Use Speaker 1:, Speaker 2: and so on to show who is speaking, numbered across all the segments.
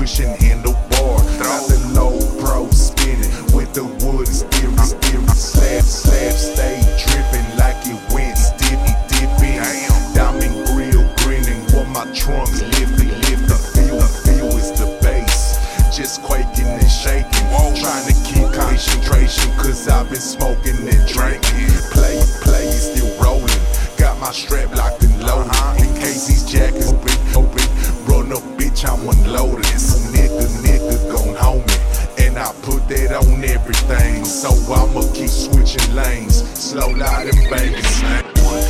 Speaker 1: pushing handlebar. Got the low pro spinning with the wood steering. Slab stay dripping like it went dipping. Diamond grill grinning while my trunks lifting. Feel is the bass, just quaking and shaking. Trying to keep concentration, cause I've been smoking and drinking. Play is still rolling. Got my strap locked and loaded. In case these jackets open. Run up, bitch, I'm unloaded. Some nigga gon' hold me. And I put that on everything. So I'ma keep switching lanes. Slow loud and banging.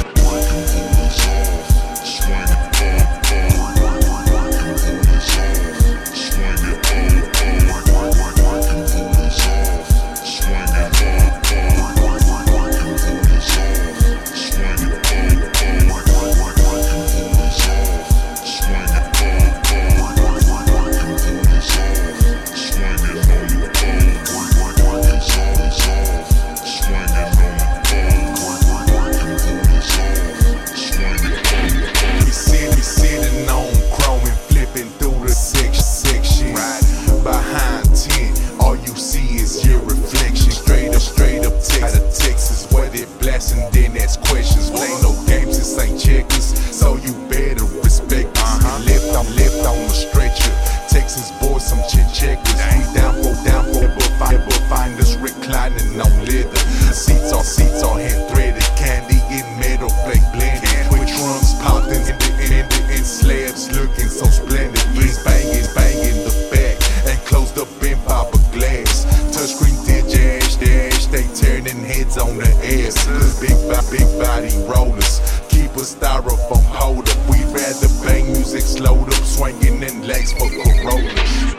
Speaker 1: And then ask questions. Play no games, this ain't checkers, so you better respect us. Left on the stretcher. Texas boys, some checkers. We down for find us reclining on leather. Seats are hand threaded, candy in metal plate blended. With drums popped in slabs looking so splendid. He's banging the back and closed up in fiberglass. Touchscreen dash, they turning heads on the air. Big body rollers keep a styrofoam holder. We'd rather bang music slowed up, swinging in legs for Corollas.